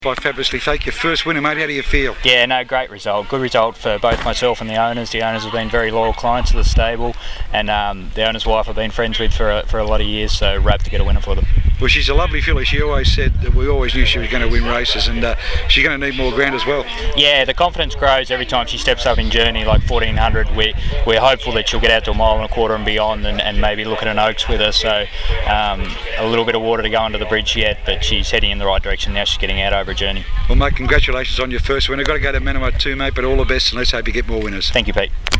By Fabulously Fake, your first winner, mate. How do you feel? Yeah, no, great result. Good result for both myself and the owners. The owners have been very loyal clients of the stable, and the owner's wife I've been friends with for a lot of years, so rapt to get a winner for them. Well, she's a lovely filly. She always said that we always knew she was going to win races, and she's going to need more ground as well. Yeah, the confidence grows every time she steps up in journey like 1400. We're hopeful that she'll get out to a mile and a quarter and beyond, and maybe look at an Oaks with her. So a little bit of water to go under the bridge yet, but she's heading in the right direction now. She's getting out over a journey. Well, mate, congratulations on your first winner. Got to go to Manawatu, mate, but all the best, and let's hope you get more winners. Thank you, Pete.